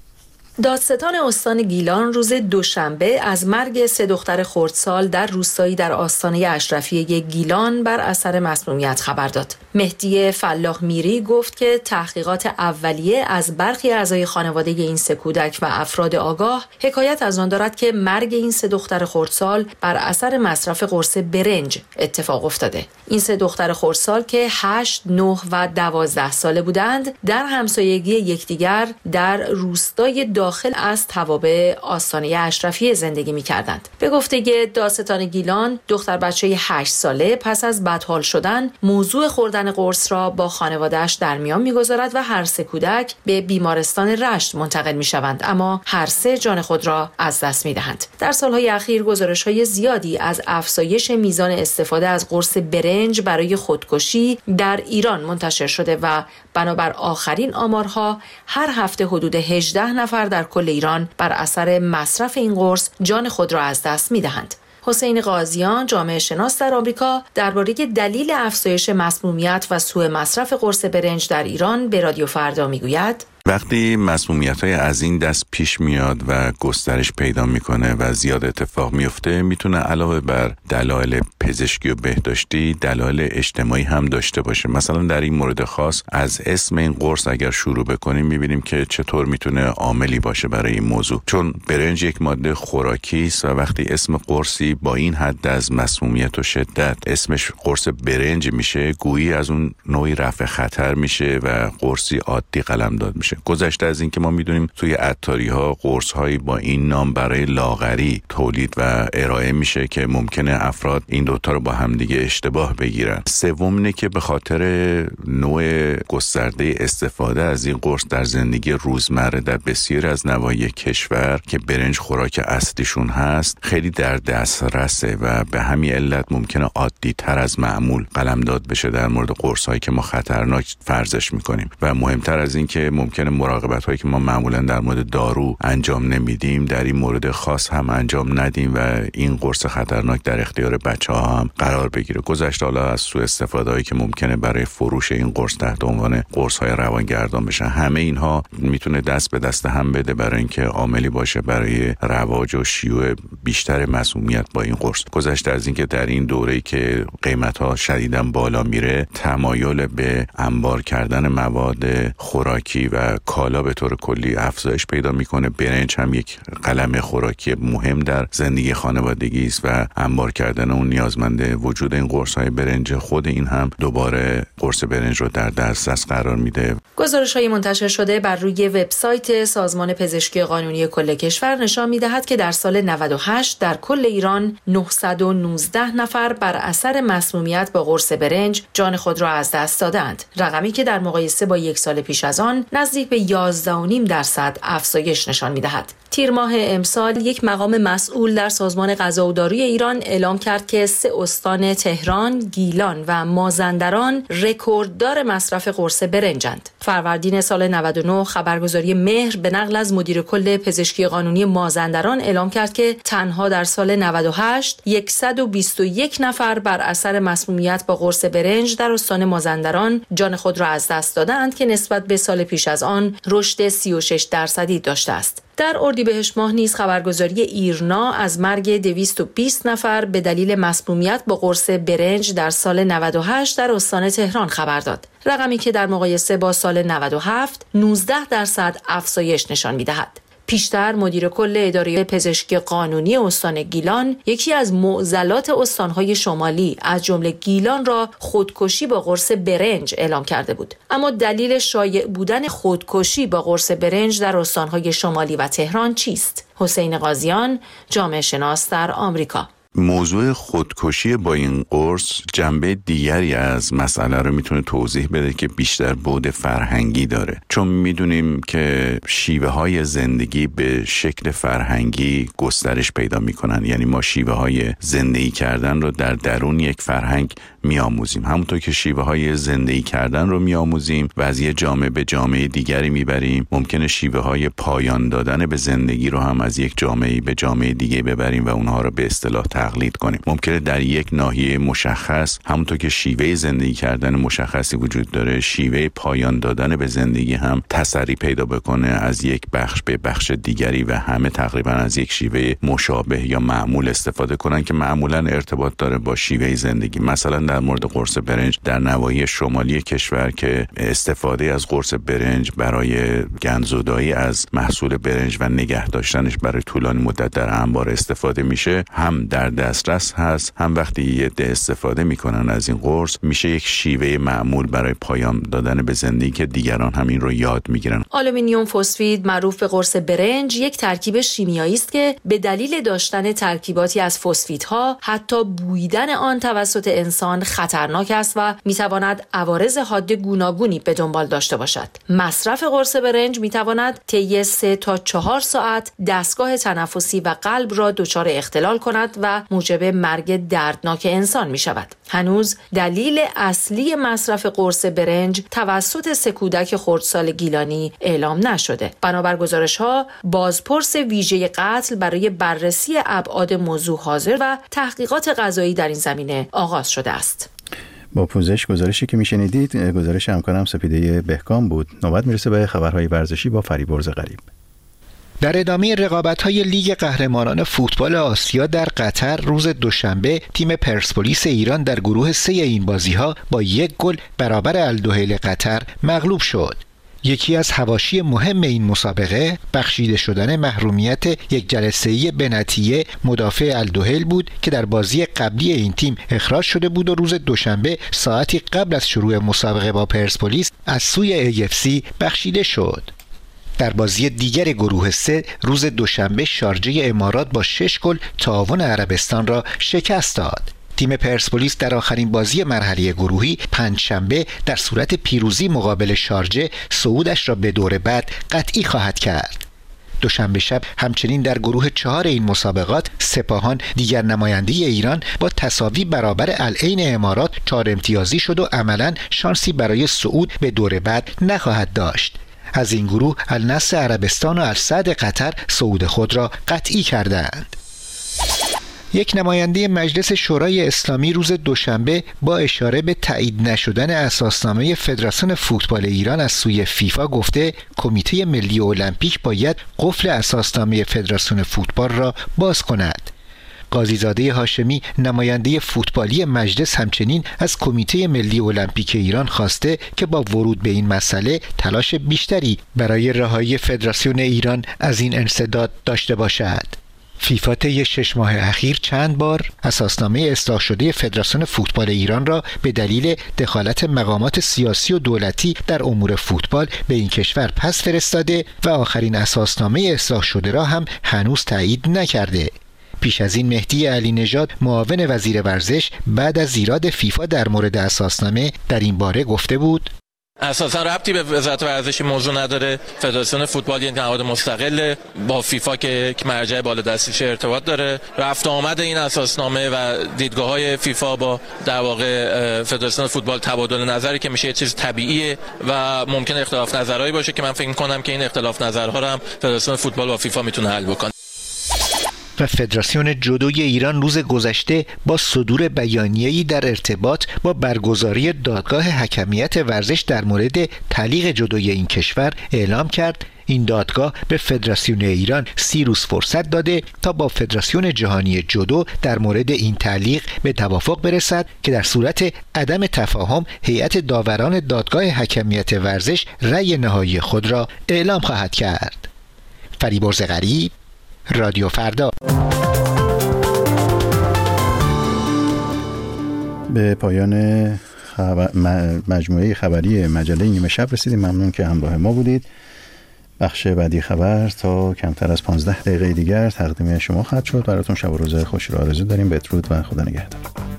دادستان استان گیلان روز دوشنبه از مرگ 3 دختر خردسال در روستایی در آستانه اشرفیه گیلان بر اثر مسمومیت خبر داد. مهدی فلاح میری گفت که تحقیقات اولیه از برخی اعضای خانواده این 3 کودک و افراد آگاه حکایت از آن دارد که مرگ این 3 دختر خردسال بر اثر مصرف قرص برنج اتفاق افتاده. این 3 دختر خردسال که 8، 9 و 12 ساله بودند در همسایگی یکدیگر در روستای داخل از توابع آستانه اشرفیه زندگی می‌کردند. به گفته دادستان گیلان، دختر بچه 8 ساله پس از بدحال شدن موضوع خوردن قرص را با خانواده‌اش در میان می‌گذارد و هر 3 کودک به بیمارستان رشت منتقل می‌شوند، اما هر 3 جان خود را از دست می‌دهند. در سال‌های اخیر گزارش‌های زیادی از افزایش میزان استفاده از قرص برنج برای خودکشی در ایران منتشر شده و بنابر آخرین آمارها هر هفته حدود 18 نفر در کل ایران بر اثر مصرف این قرص جان خود را از دست می‌دهند. حسین قاضیان، جامعه شناس در آمریکا، درباره دلیل افزایش مسمومیت و سوء مصرف قرص برنج در ایران به رادیو فردا میگوید: وقتی مسمومیت‌های از این دست پیش میاد و گسترش پیدا میکنه و زیاد اتفاق میفته، میتونه علاوه بر دلایل پزشکی و بهداشتی دلایل اجتماعی هم داشته باشه. مثلا در این مورد خاص از اسم این قرص اگر شروع بکنیم میبینیم که چطور میتونه عاملی باشه برای این موضوع، چون برنج یک ماده خوراکی است و وقتی اسم قرصی با این حد از مسمومیت و شدت اسمش قرص برنج میشه، گویی از اون نوعی رفع خطر میشه و قرصی عادی قلمداد میشه. گذشته از این که ما میدونیم توی عطاری‌ها قرص‌هایی با این نام برای لاغری تولید و ارائه میشه که ممکنه افراد این دوتا رو با همدیگه اشتباه بگیرن. سوم اینه که به خاطر نوع گسترده استفاده از این قرص در زندگی روزمره در بسیاری از نواحی کشور که برنج خوراک اصلیشون هست خیلی در دسترسه و به همین علت ممکنه عادی تر از معمول قلمداد بشه در مورد قرص‌هایی که ما خطرناک فرضش میکنیم. و مهمتر از این که ممکنه مراقبت هایی که ما معمولا در مورد دارو انجام نمیدیم در این مورد خاص هم انجام ندیم و این قرص خطرناک در اختیار بچه‌ها هم قرار بگیره. گذشته حالا از سوء استفاده هایی که ممکنه برای فروش این قرص تحت عنوان قرص های روانگردان بشن، همه اینها میتونه دست به دست هم بده برای اینکه عاملی باشه برای رواج و شیوع بیشتر مسمومیت با این قرص. گذشته از اینکه در این دوره‌ای که قیمت‌ها شدیداً بالا میره، تمایل به انبار کردن مواد خوراکی و کالا به طور کلی افزایش پیدا میکنه. برنج هم یک قلم خوراکی مهم در زندگی خانوادگی است و انبار کردن اون نیازمنده وجود این قرص‌های برنج. خود این هم دوباره قرص برنج رو در دسترس قرار میده. گزارش‌های منتشر شده بر روی وبسایت سازمان پزشکی قانونی کل کشور نشان می‌دهد که در سال 98 در کل ایران 919 نفر بر اثر مسمومیت با قرص برنج جان خود را از دست دادند، رقمی که در مقایسه با یک سال پیش از آن نزدیک به 11.5% افزایش نشان می‌دهد. تیر ماه امسال یک مقام مسئول در سازمان غذا و داروی ایران اعلام کرد که 3 استان تهران، گیلان و مازندران رکورددار مصرف قرص برنجند. فروردین سال 99 خبرگزاری مهر به نقل از مدیر کل پزشکی قانونی مازندران اعلام کرد که تنها در سال 98 121 نفر بر اثر مسمومیت با قرص برنج در استان مازندران جان خود را از دست دادند که نسبت به سال پیش از آن آن رشد 36% داشته است. در اردیبهشت ماه نیز خبرگزاری ایرنا از مرگ 220 نفر به دلیل مسمومیت با قرص برنج در سال 98 در استان تهران خبر داد. رقمی که در مقایسه با سال 97 19% افزایش نشان می‌دهد. پیشتر مدیر کل اداره پزشکی قانونی استان گیلان یکی از معضلات استانهای شمالی از جمله گیلان را خودکشی با قرص برنج اعلام کرده بود. اما دلیل شایع بودن خودکشی با قرص برنج در استانهای شمالی و تهران چیست؟ حسین قاضیان، جامعه شناس در آمریکا. موضوع خودکشی با این قرص جنبه دیگری از مسئله رو میتونه توضیح بده که بیشتر بعد فرهنگی داره، چون میدونیم که شیوه های زندگی به شکل فرهنگی گسترش پیدا میکنن. یعنی ما شیوه های زندگی کردن رو در درون یک فرهنگ میآموزیم، همونطور که شیوه های زندگی کردن رو میآموزیم و از یه جامعه به جامعه دیگری میبریم، ممکنه شیوه های پایان دادن به زندگی رو هم از یک جامعه به جامعه دیگه ببریم و اونها رو به اصطلاح تقلید کنیم. ممکنه در یک ناحیه مشخص همونطور که شیوه زندگی کردن مشخصی وجود داره، شیوه پایان دادن به زندگی هم تسری پیدا بکنه از یک بخش به بخش دیگری و همه تقریبا از یک شیوه مشابه یا معمول استفاده کنن که معمولا ارتباط داره با شیوه زندگی. مثلا در مورد قرص برنج در نواحی شمالی کشور که استفاده از قرص برنج برای گندزدایی از محصول برنج و نگه داشتنش برای طولانی مدت در انبار استفاده میشه، هم در دسترس هست، هم وقتی یه عده استفاده میکنن از این قرص میشه یک شیوه معمول برای پایان دادن به زندگی که دیگران هم این رو یاد میگیرن. آلومینیوم فسفید معروف به قرص برنج یک ترکیب شیمیایی است که به دلیل داشتن ترکیباتی از فسفیدها حتی بویدن آن توسط انسان خطرناک است و میتواند عوارض حاد گوناگونی به دنبال داشته باشد. مصرف قرص برنج میتواند طی 3 تا 4 ساعت دستگاه تنفسی و قلب را دچار اختلال کند و موجب مرگ دردناک انسان می شود. هنوز دلیل اصلی مصرف قرص برنج توسط 3 کودک خردسال گیلانی اعلام نشده. بنابر گزارش‌ها بازپرس ویژه قتل برای بررسی ابعاد موضوع حاضر و تحقیقات قضایی در این زمینه آغاز شده است. با پوزش گزارشی که میشنیدید گزارش همکارم سپیده بهکام بود. نوبت میرسه به خبرهای ورزشی با فریبرز غریب. در ادامه رقابت‌های لیگ قهرمانان فوتبال آسیا در قطر روز دوشنبه تیم پرسپولیس ایران در گروه 3 این بازی‌ها با 1 گل برابر الدوحیل قطر مغلوب شد. یکی از حواشی مهم این مسابقه بخشیده شدن محرومیت یک جلسه‌ای بنتیه مدافع الدوحیل بود که در بازی قبلی این تیم اخراج شده بود و روز دوشنبه ساعتی قبل از شروع مسابقه با پرسپولیس از سوی AFC بخشیده شد. در بازی دیگر گروه 3 روز دوشنبه شارجه امارات با 6 گل تعاون عربستان را شکست داد. تیم پرسپولیس در آخرین بازی مرحله گروهی پنجشنبه در صورت پیروزی مقابل شارجه صعودش را به دور بعد قطعی خواهد کرد. دوشنبه شب همچنین در گروه 4 این مسابقات سپاهان دیگر نماینده ایران با تساوی برابر العین امارات 4 امتیازی شد و عملاً شانسی برای صعود به دور بعد نخواهد داشت. از این گروه النصر عربستان و السعد قطر صعود خود را قطعی کردند. یک نماینده مجلس شورای اسلامی روز دوشنبه با اشاره به تایید نشدن اساسنامه فدراسیون فوتبال ایران از سوی فیفا گفته کمیته ملی المپیک باید قفل اساسنامه فدراسیون فوتبال را باز کند. قاضیزاده هاشمی نماینده فوتبالی مجلس همچنین از کمیته ملی المپیک ایران خواسته که با ورود به این مسئله تلاش بیشتری برای رهایی فدراسیون ایران از این انسداد داشته باشد. فیفا طی 6 ماه اخیر چند بار اساسنامه اصلاح شده فدراسیون فوتبال ایران را به دلیل دخالت مقامات سیاسی و دولتی در امور فوتبال به این کشور پس فرستاده و آخرین اساسنامه اصلاح شده را هم هنوز تایید نکرده. پیش از این مهدی علی نژاد معاون وزیر ورزش بعد از ایراد فیفا در مورد اساسنامه در این باره گفته بود اساسا ربطی به وزارت ورزش موضوع نداره. فدراسیون فوتبال یک نهاد مستقل با فیفا که مرجع بالادستیش ارتباط داره. رفت آمد این اساسنامه و دیدگاه‌های فیفا با در واقع فدراسیون فوتبال تبادل نظری که میشه یه چیز طبیعیه و ممکن اختلاف نظرهایی باشه که من فکر می‌کنم که این اختلاف نظرها رو هم فدراسیون فوتبال با فیفا میتونه حل بکنه. و فدراسیون جودوی ایران روز گذشته با صدور بیانیه‌ای در ارتباط با برگزاری دادگاه حکمیت ورزش در مورد تعلیق جودوی این کشور اعلام کرد این دادگاه به فدراسیون ایران 30 روز فرصت داده تا با فدراسیون جهانی جودو در مورد این تعلیق به توافق برسد که در صورت عدم تفاهم هیئت داوران دادگاه حکمیت ورزش رأی نهایی خود را اعلام خواهد کرد. فریبرز غریب، رادیو فردا. به پایان مجموعه خبری مجله نیمه شب رسیدیم. ممنون که همراه ما بودید. بخش بعدی خبر تا کمتر از 15 دقیقه دیگر تقدیم شما خواهد شد. براتون شب و روز خوشی را آرزو داریم. بدرود و خدا نگهدار.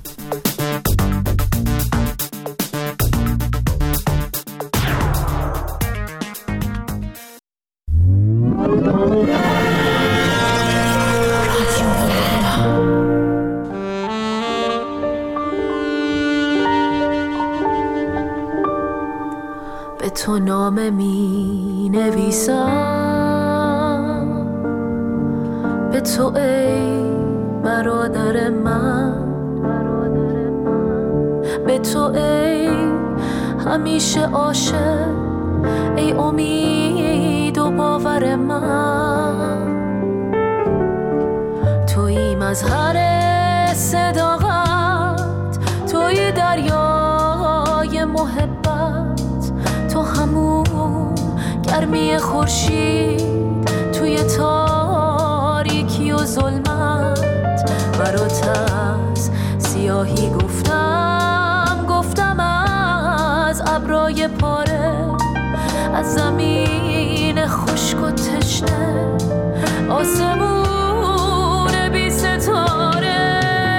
به تو نامه می نویسم، به تو ای برادر من، به تو ای همیشه عاشق، ای امید و باور من. تویی مظهر صداقت، تویی دریای محبت، تو همون گرمی خورشید توی تاریکی و ظلمت. برات از سیاهی گفتم از ابرای پاره، از زمین خشک و تشنه، آسمون بی ستاره.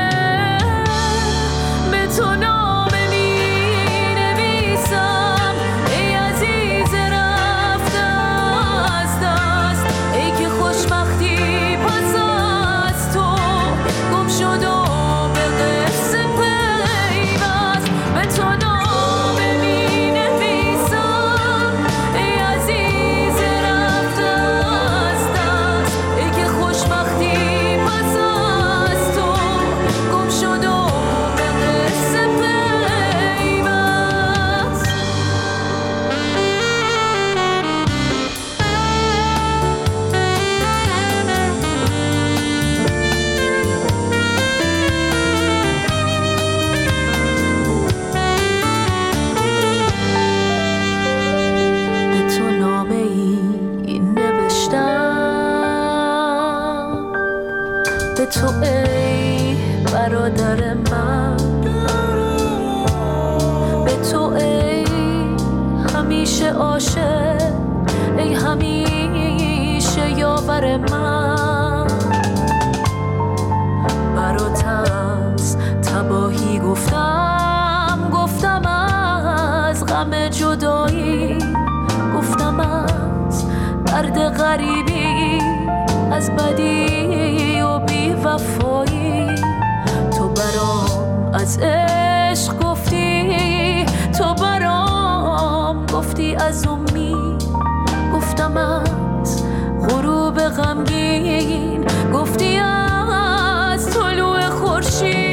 به تو نامه می نویسم، ای عزیز رفته از دست، ای که خوشبختی پس از تو گم شد و به قصه پیوست. به تو نامه می نویسم، ای عزیز رفته از دست، ای که خوشبختی پس از تو گم شد و به قصه پیوست. به تو نامه ای نوشتم، به تو ای برادر من، به تو ای همیشه عاشق، ای همیشه یاور من. برات از تباهی گفتم از غم جدایی، گفتم از درد غریبی، از بدی و بی وفایی. تو برام از عشق گفتی، تو برام گفتی از امید، گفتم از غروب غمگین، گفتی از طلوع خورشید.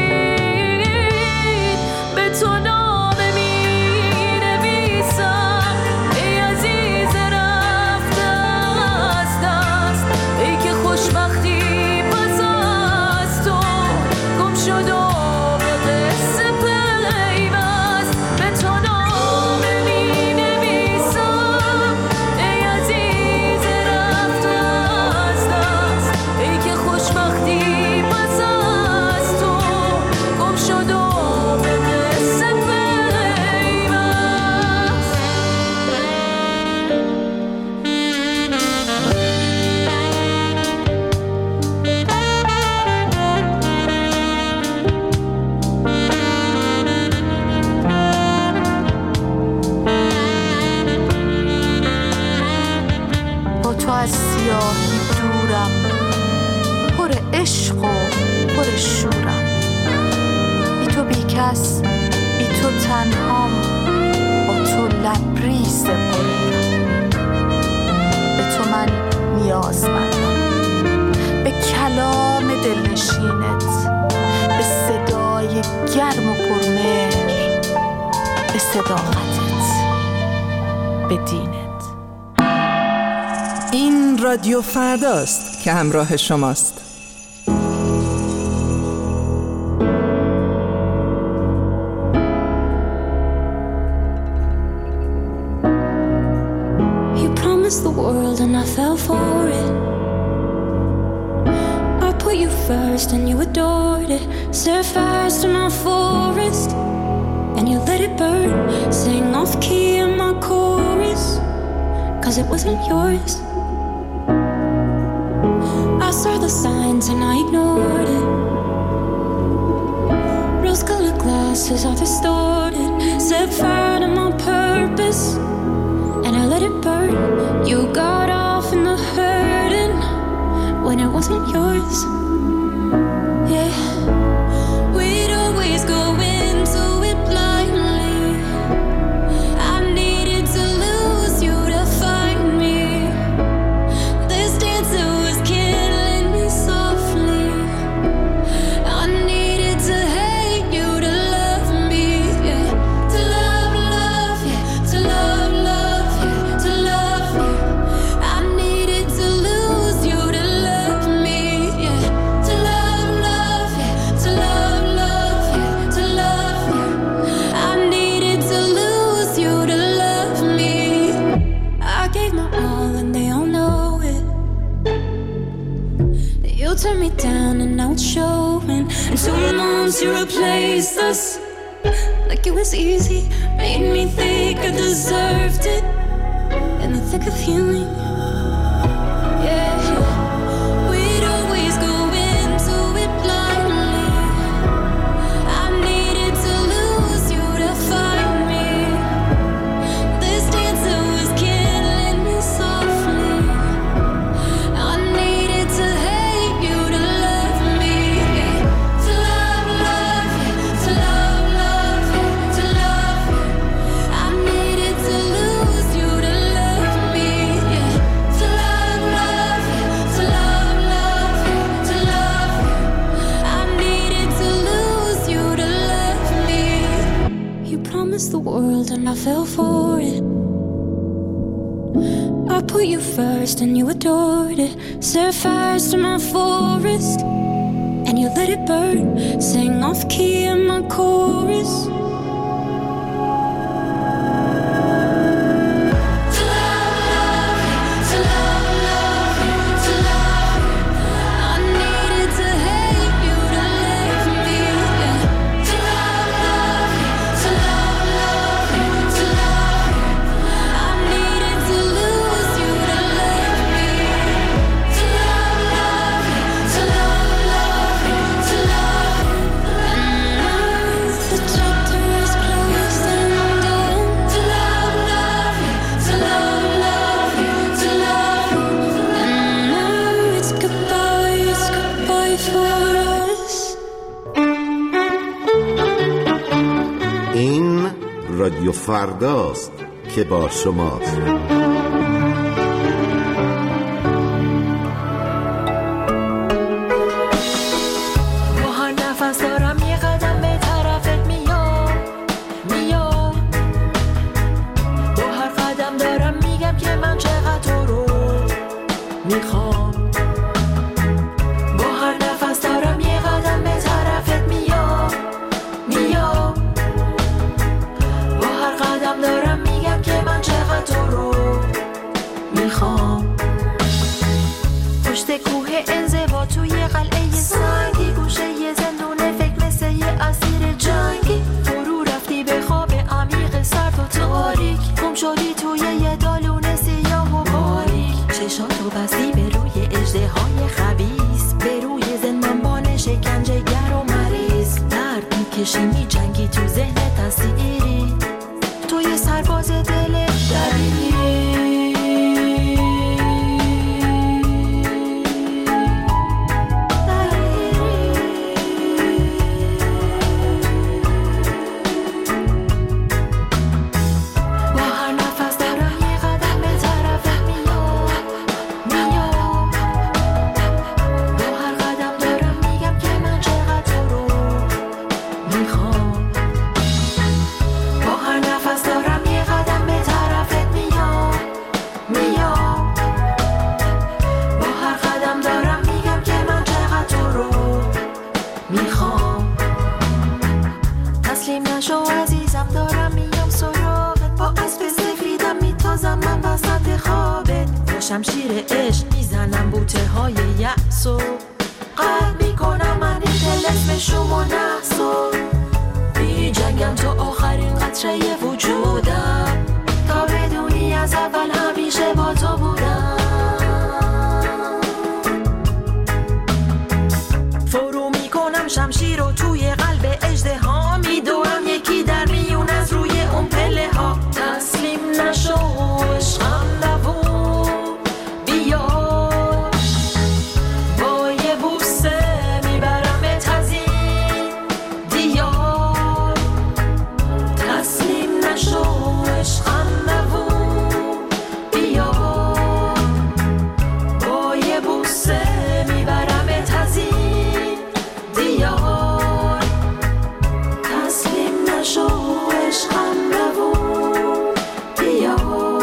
به تو نامه می نویسم، ای عزیز رفته از دست، ای که خوشبختی پس از تو گم شد و به قصه پیوست. به تو نامه می نویسم، ای عزیز رفته از دست، ای که خوشبختی پس از تو گم شد و به قصه پیوست. با تو از سیاهی دورم، پر عشق و پر شورم، بی تو بی کس، بی تو تنهام، با تو لبریز غرورم. به تو من نیازمندم، به کلام نشینت، به صدای گرم و پرمهر، به صداقتت، به دینت. این رادیو فرداست که همراه شماست. The world and I fell for it. I put you first and you adored it. Set fires to my forest and you let it burn. Sang off key in my chorus, 'cause it wasn't yours. I saw the signs and I ignored it. Rose-colored glasses are distorted. Set fire to my purpose and I let it burn. You got off in the hurting when it wasn't yours. Yeah, we'd always go into it blindly. I needed to lose you to find me. This dancer was killing me softly. I needed to hate you to love me. Yeah, to love, love, yeah, to love, love. Turn me down and now it's showing. In 2 months you replaced us like it was easy. Made me think I deserved it in the thick of healing. Yeah, we'd always go into it blindly. I needed to lose you to find me. This dancer was killing me softly. I needed to hate you to love me. To love, love, to love, love, to love. I needed to lose you to love me. To love, love, to love, love, to love. I needed to lose you to love me. You promised the world and I fell for it. I put you first and you adored it. Set fires to my forest and you let it burn. Sang off key in my chorus. To love, to love, love, to love. I needed to hate you to love me. To love, love, to love, love, to love. I needed to lose you to love me. To love, love, to love, love, to love. And now the chapter is closed and done. To love, love, to love, love, to love. And now it's goodbye for us. این رادیو فرداست که با شماست. با هر نفس دارم یه قدم به طرفت میام. با هر قدم دارم میگم که من چقدر تو رو میخوام. با هر نفس دارم یه قدم به طرفت میام. با هر قدم دارم میگم که من چقدر تو رو میخوام. پشت کوه انزوا توی قلعه سنگی، گوشه یه زندون فکر مثل یه اسیر جنگی. فرو رفتی به خواب عمیق سرد و تاریک، گم شدی توی یه دالون سیاه و باریک. چشاتو بستی به روی اژدهای خبیث، به روی زندانبان شکنجه گر و مریض. درد میکشی میجنگی تو ذهنت اسیری، توی سرباز دل دبیری. شمشیر عشق میزنم بوته های یأسو قلب میکنم من این طلسم شما نحسو بی جنگم تا آخرین قطره وجودم تا بدونی از اول همیشه با تو بودم فرو میکنم شمشیر رو توی قلب اژدها میدوام یکی در میون از روی اون پله ها تسلیم نشو عشقم نبو بیا با یه بوسه میبرمت از این دیار تسلیم نشو عشقم نبو بیا با یه بوسه میبرمت از این دیار تسلیم نشو عشقم نبو بیا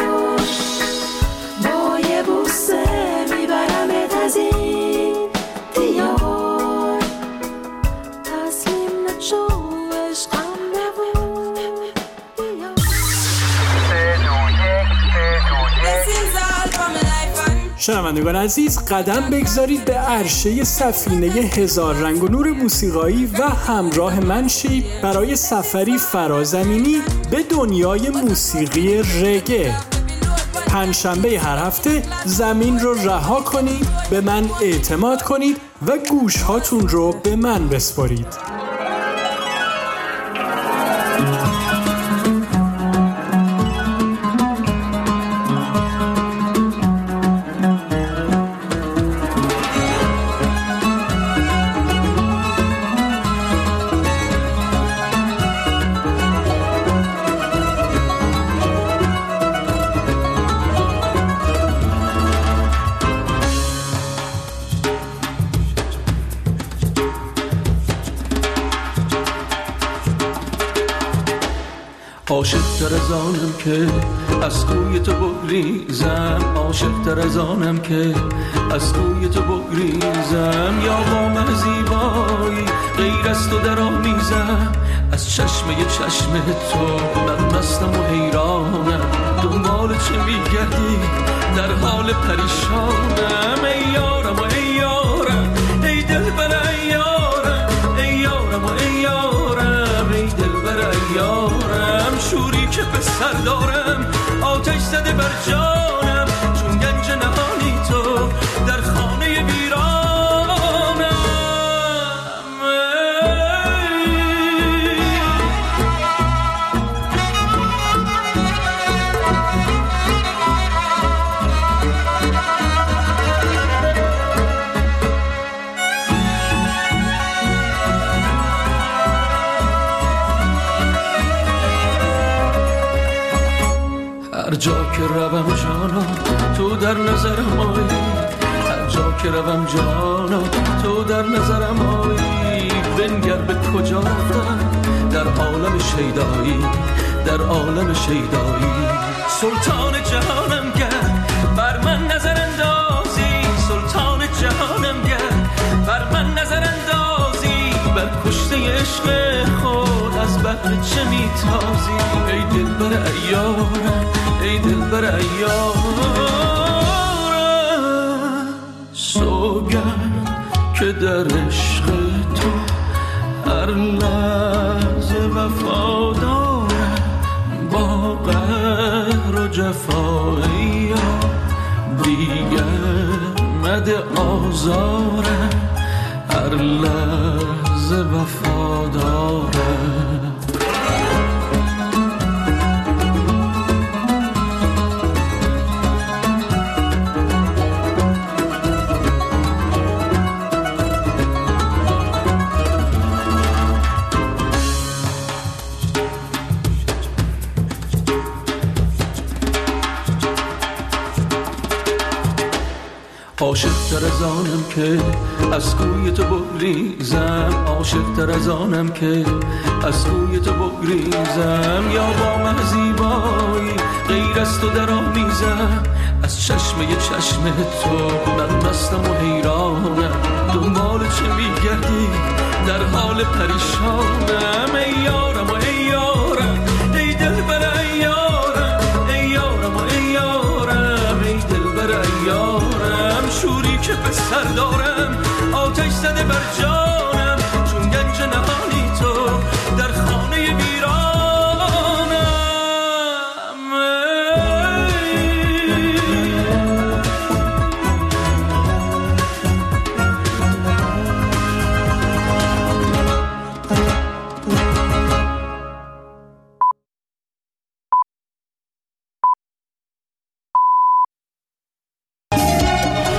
با یه بوسه میبرمت از این دیار تسلیم نشو عشقم نبو بیا شنوندگان عزیز قدم بگذارید به عرشه سفینه هزار رنگ و نور موسیقایی و همراه من شید برای سفری فرازمینی به دنیای موسیقی رگه. پنجشنبه هر هفته زمین رو رها کنید، به من اعتماد کنید و گوش هاتون رو به من بسپارید. عاشق‌تر از آنم که از کوی تو بگریزم، عاشق‌تر از آنم که از کوی تو بگریزم، یا با زیبایی غیر از تو در آمیزم، از چشمه چشم تو من مستم و حیرانم، دنبال چه میگردی در حال پریشانم، ای یارم و ای یارم ای دلبر ای یارم، ای یارم و ای یارم ای دلبر ای یارم، شوری که به سر دارم آتش زده بر جانم، چون گنج نهانی تو در خانه ویرانم. هر جا که روم جانا تو در نظرم آیی، هر جا که روم جانا تو در نظرم آیی، بنگر به کجا رفتم در عالم شیدایی، در عالم شیدایی، سلطان جهانم گرد بر من نظر اندازی، سلطان جهانم گرد بر من نظر اندازی، بر کشته عشق خود از بحر چه میتازی، ای دلبر ایارم ای دلبر ایارم، سوگند که در عشق تو هر لحظه وفادارم، با قهر و جفایی دیگر مده آزارم، هر لحظه وفادارم. عاشق‌تر از آنم که از کوی تو بگریزم، عاشق‌تر از آنم که از کوی تو بگریزم، یا با من زیبایی غیر از تو در آمیزم، از چشمه چشم تو من مستم و حیرانم، دنبال چه میگردی در حال پریشانم، ای یارم و ای یارم